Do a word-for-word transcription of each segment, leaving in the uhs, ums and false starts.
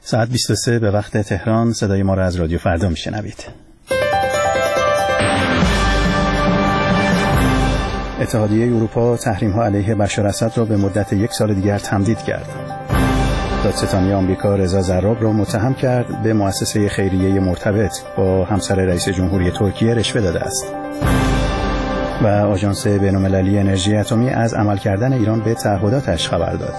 ساعت بیست و سه به وقت تهران. صدای ما را از رادیو فردا میشنوید. اتحادیه اروپا تحریم‌ها علیه بشار اسد را به مدت یک سال دیگر تمدید کرد. دادستانی آمریکا رضا زراب را متهم کرد به مؤسسه خیریه مرتبط با همسر رئیس جمهوری ترکیه رشوه داده است. و آژانس بین‌المللی انرژی اتمی از عمل کردن ایران به تعهداتش خبر داد.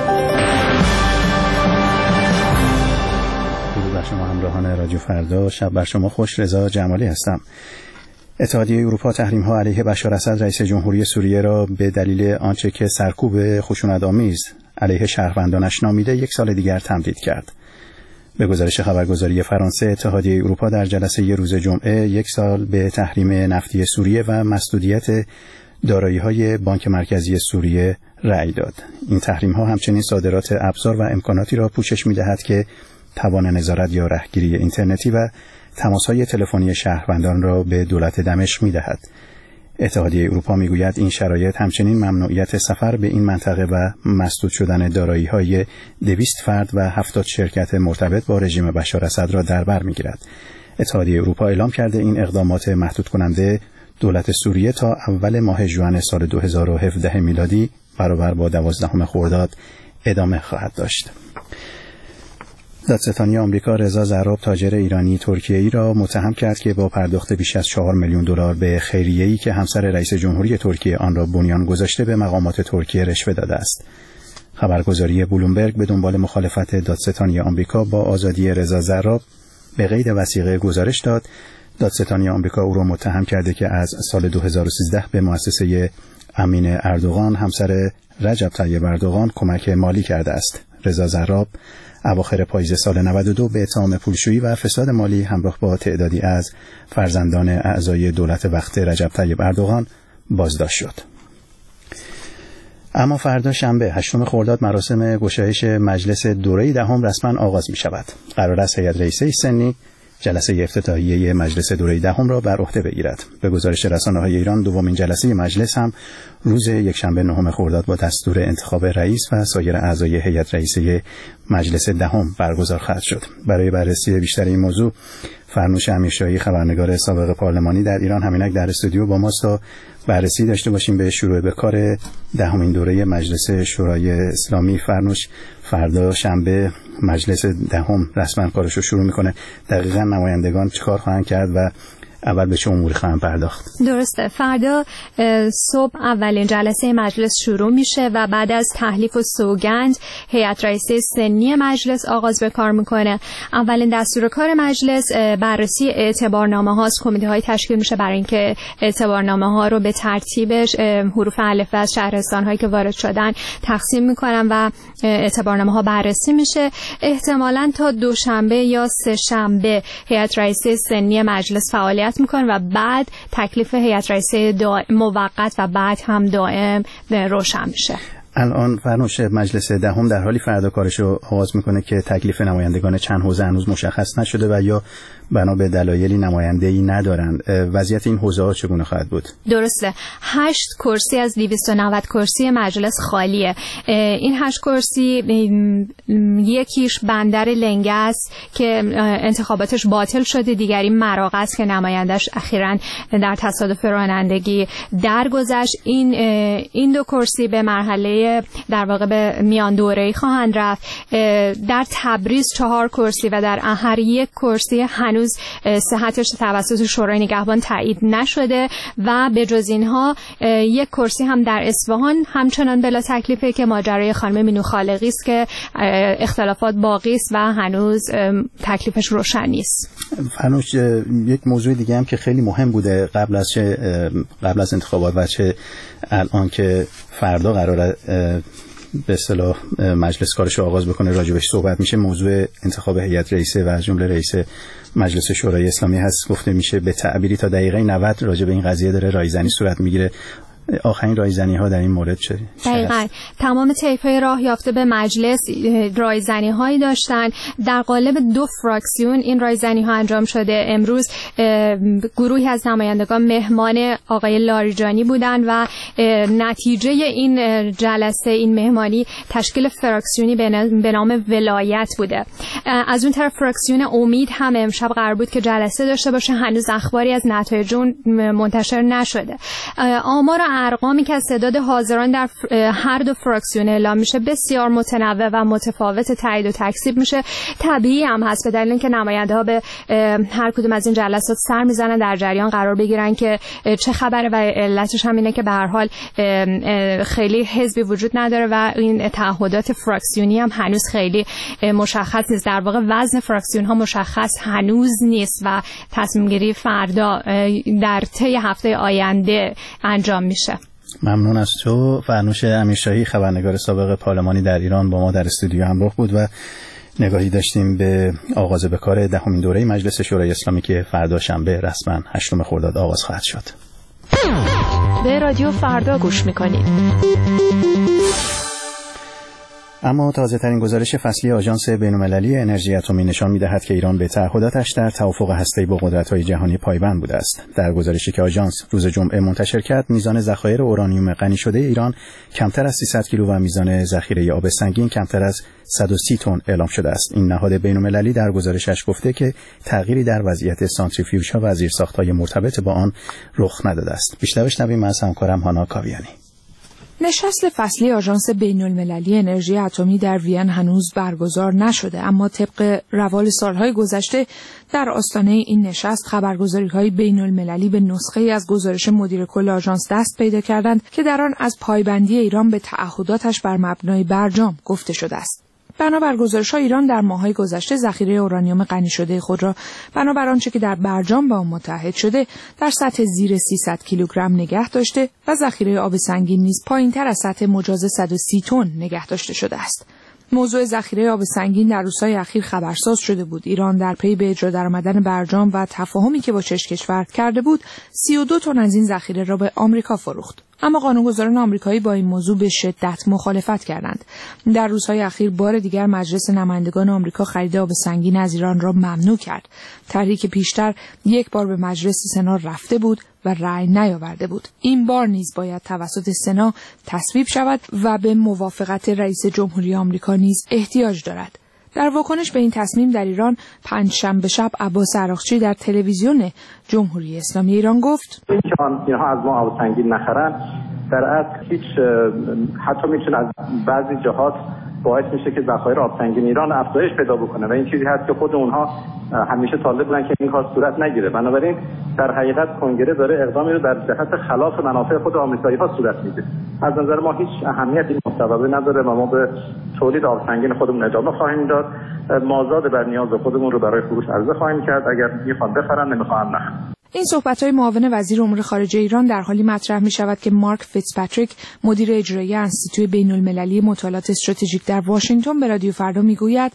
درود بر شما همراهان رادیو فردا، شب بر شما خوش. رضا جمالی هستم. اتحادیه اروپا تحریم‌ها علیه بشار اسد رئیس جمهوری سوریه را به دلیل آنچه که سرکوب خشونت‌آمیز علیه شهروندانش نامیده یک سال دیگر تمدید کرد. به گزارش خبرگزاری فرانسه، اتحادیه اروپا در جلسه ی روز جمعه یک سال به تحریم نفتی سوریه و مسدودیت دارایی‌های بانک مرکزی سوریه رأی داد. این تحریم‌ها همچنین صادرات ابزار و امکاناتی را پوشش می‌دهد که توان نظارت یا رهگیری اینترنتی و تماس‌های تلفنی شهروندان را به دولت دمشق می‌دهد. اتحادیه اروپا میگوید این شرایط همچنین ممنوعیت سفر به این منطقه و مسدود شدن دارایی‌های دویست فرد و هفتاد شرکت مرتبط با رژیم بشار اسد را در بر میگیرد. اتحادیه اروپا اعلام کرده این اقدامات محدود کننده دولت سوریه تا اول ماه ژوئن سال دو هزار و هفده میلادی برابر با دوازدهم خرداد ادامه خواهد داشت. دادستانی آمریکا رضا زراب تاجر ایرانی ترکیه‌ای را متهم کرد که با پرداخت بیش از چهار میلیون دلار به خیریه‌ای که همسر رئیس جمهوری ترکیه آن را بنیان گذاشته به مقامات ترکیه رشوه داده است. خبرگزاری بلومبرگ به دنبال مخالفت دادستانی آمریکا با آزادی رضا زراب به قید وثیقه گزارش داد. دادستانی آمریکا او را متهم کرده که از سال دو هزار و سیزده به مؤسسه امین اردوغان همسر رجب طیب اردوغان کمک مالی کرده است. رضا زراب اواخر پاییز سال نود و دو به اتهام پولشویی و فساد مالی همراه با تعدادی از فرزندان اعضای دولت وقت رجب طیب اردوغان بازداشت شد. اما فردا شنبه هشتم خرداد مراسم گشایش مجلس دوره دهم رسما آغاز می شود. قرار است هیئت رئیسه سنی جلسه افتتاحیه مجلس دوره دهم را بر عهده بگیرد. به گزارش رسانه‌های ایران دومین جلسه مجلس هم روز یکشنبه نهم خرداد با دستور انتخاب رئیس و سایر اعضای هیئت رئیسه مجلس دهم برگزار خواهد شد. برای بررسی بیشتر این موضوع فرنوش امیرشاهی خبرنگار سابق پارلمانی در ایران همینک در استودیو با ماست تا بررسی داشته باشیم به شروع به کار دهمین دوره مجلس شورای اسلامی. فرنوش، فردا شنبه مجلس دهم رسما کارش رو شروع میکنه. دقیقاً نمایندگان چیکار خواهند کرد و اول به چه اموری خواهند پرداخت؟ درسته، فردا صبح اولین جلسه مجلس شروع میشه و بعد از تحلیف و سوگند هیئت رئیسه سنی مجلس آغاز به کار میکنه. اولین دستور کار مجلس بررسی اعتبارنامه هاست. کمیته های تشکیل میشه برای اینکه اعتبارنامه ها رو به ترتیبش حروف الفبا از شهرستان هایی که وارد شدن تقسیم میکنن و اعتبارنامه ها بررسی میشه. احتمالاً تا دوشنبه یا سه شنبه هیئت رئیسه سنی مجلس فعالیت میکنه و بعد تکلیف هیئت رئیسه موقت و بعد هم دائم روشن میشه. الان فرنوش مجلس دهم در حالی فردا کارش رو آغاز میکنه که تکلیف نمایندگان چند حوزه هنوز مشخص نشده و یا بنا به دلایلی نماینده‌ای ندارند. وضعیت این حوزه‌ها چگونه خواهد بود؟ درسته، هشت کرسی از دویست و نود کرسی مجلس خالیه. این هشت کرسی یکیش بندر لنگه است که انتخاباتش باطل شده، دیگری مراغ است که نمایندش اخیراً در تصادف رانندگی درگذشت. این این دو کرسی به مرحله در واقع به میان دوره‌ای خواهند رفت. در تبریز چهار کرسی و در احر یک کرسی هنوز صحتش توسط شورای نگهبان تایید نشده و به جز اینها یک کرسی هم در اصفهان همچنان بلا تکلیفه که ماجرای خانم مینو خالقی است که اختلافات باقی است و هنوز تکلیفش روشن نیست. فرنوش، یک موضوع دیگه هم که خیلی مهم بوده قبل از چه قبل از انتخابات و چه الان که فردا قراره به اصطلاح مجلس کارش رو آغاز بکنه راجبش صحبت میشه، موضوع انتخاب هیئت رئیسه و از جمله رئیس مجلس شورای اسلامی هست. گفته میشه به تعبیری تا دقیقه نود راجب این قضیه داره رایزنی صورت میگیره. آخرین رایزنی ها در این مورد چه؟ دقیقاً تمام طیف‌های راه یافته به مجلس رایزنی هایی داشتن. در قالب دو فراکسیون این رایزنی ها انجام شده. امروز گروهی از نمایندگان مهمان آقای لاریجانی بودن و نتیجه این جلسه این مهمانی تشکیل فراکسیونی به نام ولایت بوده. از اون طرف فراکسیون امید هم امشب قرار بود که جلسه داشته باشه، هنوز اخباری از نتایج اون منتشر نشده. آمار و ارقامی که از تعداد حاضران در هر دو فراکسیون اعلام میشه بسیار متنوع و متفاوت تایید و تکذیب میشه. طبیعی هم هست به دلیل اینکه نماینده‌ها به هر کدوم از این جلسات سر میزنن در جریان قرار بگیرن که چه خبره و علتش هم اینه که به هر حال خیلی حزبی وجود نداره و این تعهدات فراکسیونی هم هنوز خیلی مشخص نیست. در واقع وزن فراکسیون ها مشخص هنوز نیست و تصمیم گیری فردا در طی هفته آینده انجام میشه. ممنون از تو. فرنوش امیرشاهی خبرنگار سابق پارلمانی در ایران با ما در استودیو همراه بود و نگاهی داشتیم به آغاز به کار دهمین دوره مجلس شورای اسلامی که فردا شنبه رسما هشتم خرداد آغاز خواهد شد. به رادیو فردا گوش میکنید. اما تازه ترین گزارش فصلی آژانس بین‌المللی انرژی اتمی نشان می‌دهد که ایران به تعهداتش در توافق هسته‌ای با قدرت‌های جهانی پایبند بوده است. در گزارشی که آژانس روز جمعه منتشر کرد، میزان ذخایر اورانیوم غنی شده ایران کمتر از سیصد کیلو و میزان ذخیره آب سنگین کمتر از صد و سی تن اعلام شده است. این نهاد بین‌المللی در گزارشش گفته که تغییری در وضعیت سانتریفیوژها و زیرساخت‌های مرتبط با آن رخ نداده است. بیشتر بشنویم از همکارم هانا کاویانی. نشست فصلی آژانس بین‌المللی انرژی اتمی در وین هنوز برگزار نشده، اما طبق روال سالهای گذشته در آستانه این نشست خبرگزاری‌های بین‌المللی به نسخه‌ای از گزارش مدیر کل آژانس دست پیدا کردند که در آن از پایبندی ایران به تعهداتش بر مبنای برجام گفته شده است. بنابر گزارش‌ها ایران در ماه‌های گذشته ذخیره اورانیوم غنی شده خود را بنابر آنچه که در برجام با آن متحد شده در سطح زیر سیصد کیلوگرم نگه داشته و ذخیره آب سنگین نیز پایین‌تر از سطح مجاز صد و سی تن نگه داشته شده است. موضوع ذخیره آب سنگین در روزهای اخیر خبرساز شده بود. ایران در پی به اجرا درآمدن برجام و تفاهمی که با شش کشور کرده بود، سی و دو تن از این ذخیره را به آمریکا فروخت. اما قانونگذاران آمریکایی با این موضوع به شدت مخالفت کردند. در روزهای اخیر بار دیگر مجلس نمایندگان آمریکا خرید آب سنگین از ایران را ممنوع کرد. طرحی که پیشتر یک بار به مجلس سنا رفته بود و رأی نیاورده بود. این بار نیز باید توسط سنا تصویب شود و به موافقت رئیس جمهوری آمریکا نیز احتیاج دارد. در واکنش به این تصمیم در ایران پنجشنبه شب عباس عراقچی در تلویزیون جمهوری اسلامی ایران گفت: اینکه اینها از ما آب سنگین نخرن در اصل هیچ حتی میتونه از بعضی جهات باعث میشه که ذخایر آب سنگین ایران افزایش پیدا بکنه و این چیزی هست که خود اونها همیشه طالب بودن که این کار صورت نگیره. بنابراین در حقیقت کنگره داره اقدامی رو در جهت خلاف منافع خود آمریکایی‌ها صورت میده. از نظر ما هیچ اهمیتی این مصوبه نداره و ما به تولید آب سنگین خودمون ادامه خواهیم داد. مازاد بر نیاز خودمون رو برای فروش عرضه خواهیم کرد. اگر میخوان بخرن، نمیخوان نه. این صحبت‌های معاون وزیر امور خارجه ایران در حالی مطرح می‌شود که مارک فیتزپاتریک مدیر اجرایی انستیتوی بین‌المللی مطالعات استراتژیک در واشنگتن به رادیو فردا میگوید: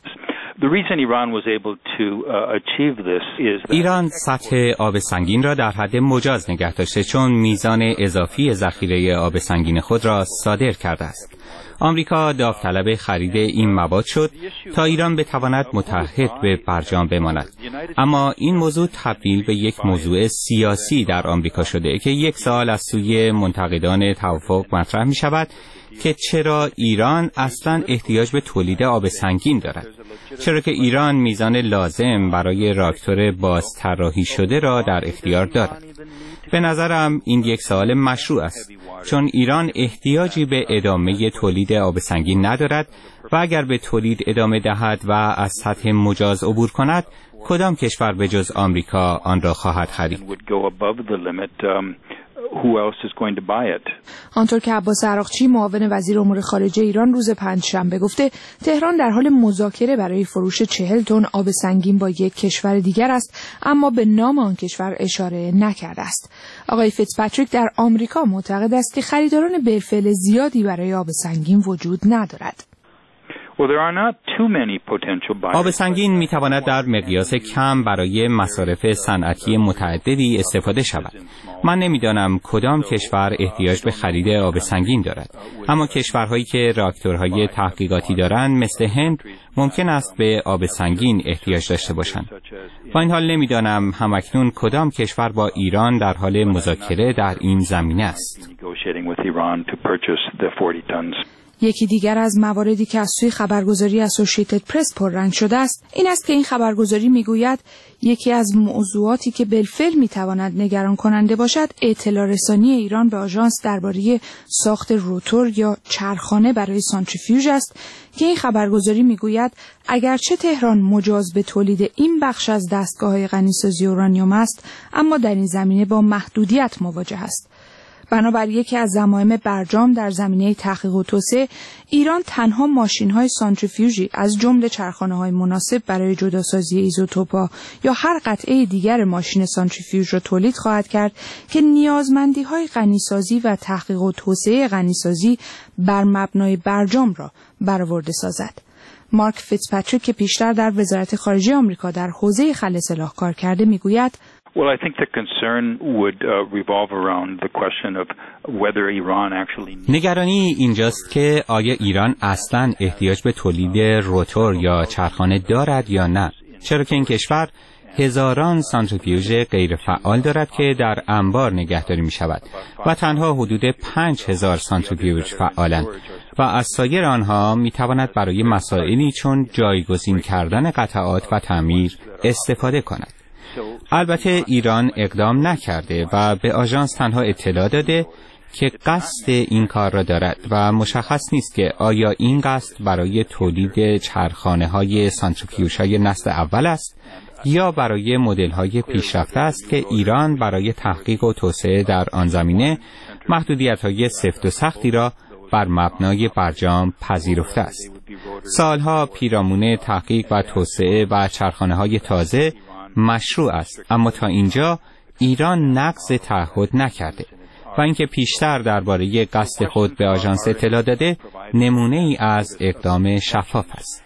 ایران سطح آب سنگین را در حد مجاز نگه داشته چون میزان اضافی ذخیره آب سنگین خود را صادر کرده است. آمریکا داوطلب خرید این مواد شد تا ایران بتواند متحد به برجام بماند. اما این موضوع تبدیل به یک موضوع سیاسی در آمریکا شده که یک سوال از سوی منتقدان توافق مطرح می شود که چرا ایران اصلا احتیاج به تولید آب سنگین دارد؟ چرا که ایران میزان لازم برای راکتور باز طراحی شده را در اختیار دارد؟ به نظرم این یک سوال مشروع است، چون ایران احتیاجی به ادامه تولید آب سنگین ندارد و اگر به تولید ادامه دهد و از سطح مجاز عبور کند، کدام کشور به جز آمریکا آن را خواهد خرید؟ آنطور که عباس عراقچی معاون وزیر امور خارجه ایران روز پنجشنبه گفته، تهران در حال مذاکره برای فروش چهل تن آب سنگین با یک کشور دیگر است، اما به نام آن کشور اشاره نکرده است. آقای فیتزپاتریک در آمریکا معتقد است که خریداران بالفعل زیادی برای آب سنگین وجود ندارد. آب سنگین می تواند در مقیاس کم برای مصارف صنعتی متعددی استفاده شود. من نمیدانم کدام کشور احتیاج به خرید آب سنگین دارد، اما کشورهایی که راکتورهای تحقیقاتی دارند مثل هند ممکن است به آب سنگین احتیاج داشته باشند. با این حال نمیدانم همکنون کدام کشور با ایران در حال مذاکره در این زمینه است. یکی دیگر از مواردی که از سوی خبرگزاری اسوسییتد پرس پررنگ شده است این است که این خبرگزاری میگوید یکی از موضوعاتی که بالفعل میتواند نگران کننده باشد اطلاع رسانی ایران به آژانس درباره ساخت روتور یا چرخانه برای سانتریفیوژ است که این خبرگزاری میگوید اگرچه تهران مجاز به تولید این بخش از دستگاه‌های غنیسازی اورانیوم است اما در این زمینه با محدودیت مواجه است. بنابر یکی از ضمایم برجام در زمینه تحقیق و توسعه، ایران تنها ماشین‌های سانتریفیوژی از جمله چرخانه‌های مناسب برای جداسازی ایزوتوپ‌ها یا هر قطعه دیگر ماشین سانتریفیوژ را تولید خواهد کرد که نیازمندی‌های غنیسازی و تحقیق و توسعه غنیسازی بر مبنای برجام را برآورده سازد. مارک فیتزپاتریک که پیشتر در وزارت خارجه آمریکا در حوزه خل سلاح کار کرده میگوید Well, I think the concern would uh, revolve around the question of whether Iran actually needs... نگرانی اینجاست که آیا ایران اصلاً احتیاج به تولید روتور یا چرخانه دارد یا نه، چرا که این کشور هزاران سانتریفیوژ غیر فعال دارد که در انبار نگهداری می شود و تنها حدود پنج هزار سانتریفیوژ فعالند و از سایر آنها می تواند برای مسائلی چون جایگزین کردن قطعات و تعمیر استفاده کند. البته ایران اقدام نکرده و به آژانس تنها اطلاع داده که قصد این کار را دارد و مشخص نیست که آیا این قصد برای تولید چرخانه‌های سانتریفیوژهای نسل اول است یا برای مدل‌های پیشرفته است که ایران برای تحقیق و توسعه در آن زمینه محدودیت‌های سفت و سختی را بر مبنای برجام پذیرفته است. سالها پیرامون تحقیق و توسعه و چرخانه‌های تازه مشروع است، اما تا اینجا ایران نقض تعهد نکرده و اینکه پیشتر درباره قصد خود به آژانس اطلاع داده نمونه ای از اقدام شفاف است.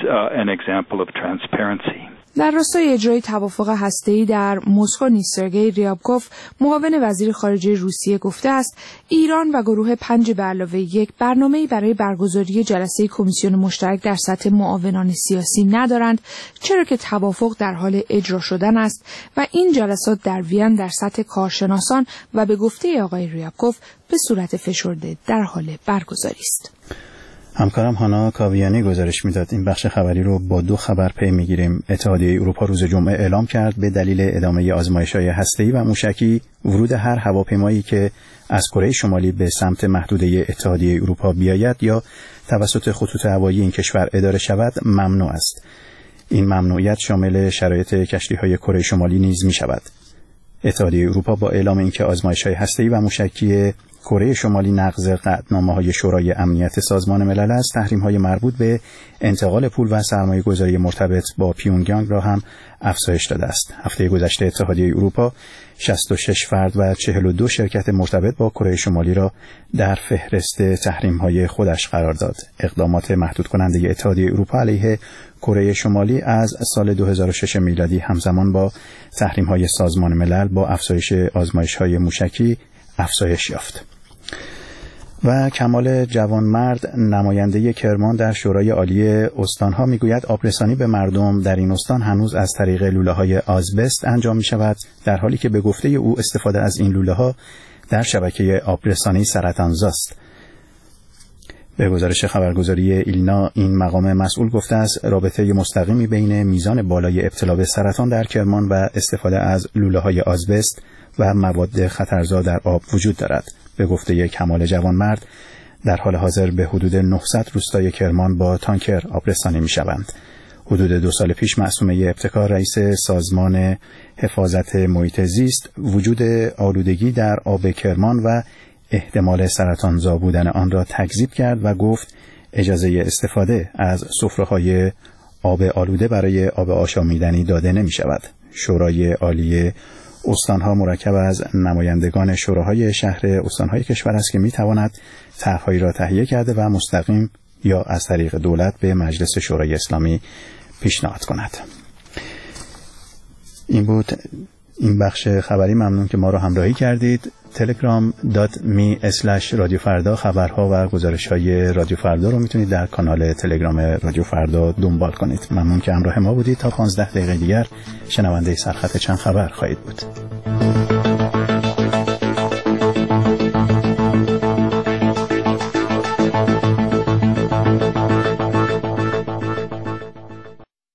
در راستای اجرای توافق هسته‌ای در مسکو نیز سرگئی ریابکوف معاون وزیر خارجه روسیه گفته است ایران و گروه پنج به علاوه یک برنامه‌ای برای برگزاری جلسه کمیسیون مشترک در سطح معاونان سیاسی ندارند، چرا که توافق در حال اجرا شدن است و این جلسات در وین در سطح کارشناسان و به گفته آقای ریابکوف به صورت فشرده در حال برگزاری است. همکارم هانا کاویانی گزارش میداد. این بخش خبری رو با دو خبر پی میگیریم. اتحادیه اروپا روز جمعه اعلام کرد به دلیل ادامه آزمایش‌های هسته‌ای و موشکی ورود هر هواپیمایی که از کره شمالی به سمت محدوده اتحادیه اروپا بیاید یا توسط خطوط هوایی این کشور اداره شود ممنوع است. این ممنوعیت شامل شرایط کشتی‌های کره شمالی نیز می‌شود. اتحادیه اروپا با اعلام اینکه آزمایش‌های هسته‌ای و موشکی کره شمالی نقض قطعنامه‌های شورای امنیت سازمان ملل است، تحریم‌های مربوط به انتقال پول و سرمایه‌گذاری مرتبط با پیونگیانگ را هم افزایش داده است. هفته گذشته اتحادیه اروپا شصت و شش فرد و چهل و دو شرکت مرتبط با کره شمالی را در فهرست تحریم‌های خودش قرار داد. اقدامات محدود کننده اتحادیه اروپا علیه کره شمالی از سال دو هزار و شش میلادی همزمان با تحریم‌های سازمان ملل با افزایش آزمایش‌های موشکی افزایش یافت. و کمال جوانمرد نماینده کرمان در شورای عالی استانها میگوید آبرسانی به مردم در این استان هنوز از طریق لوله‌های آزبست انجام می‌شود، در حالی که به گفته او استفاده از این لوله‌ها در شبکه آبرسانی سرطانزاست. به گزارش خبرگزاری ایلنا این مقام مسئول گفته است رابطه مستقیمی بین میزان بالای ابتلا به سرطان در کرمان و استفاده از لوله‌های آزبست و مواد خطرزا در آب وجود دارد. به گفته کمال جوانمرد در حال حاضر به حدود نهصد روستای کرمان با تانکر آبرسانی می شوند. حدود دو سال پیش معصومه ابتکار رئیس سازمان حفاظت محیط زیست وجود آلودگی در آب کرمان و احتمال سرطانزا بودن آن را تکذیب کرد و گفت اجازه استفاده از سفره‌های آب آلوده برای آب آشامیدنی داده نمی شود. شورای عالی استانها مرکب از نمایندگان شوراهای شهر استانهای کشور است که می تواند طرح‌هایی را تهیه کرده و مستقیم یا از طریق دولت به مجلس شورای اسلامی پیشنهاد کند. این بود این بخش خبری. ممنون که ما را همراهی کردید. تلگرام دات می اسلش رادیو فردا خبرها و گزارش های رادیو فردا رو میتونید در کانال تلگرام رادیو فردا دنبال کنید. ممنون که همراه ما بودید. تا پانزده دقیقه دیگر شنونده سرخط چند خبر خواهید بود.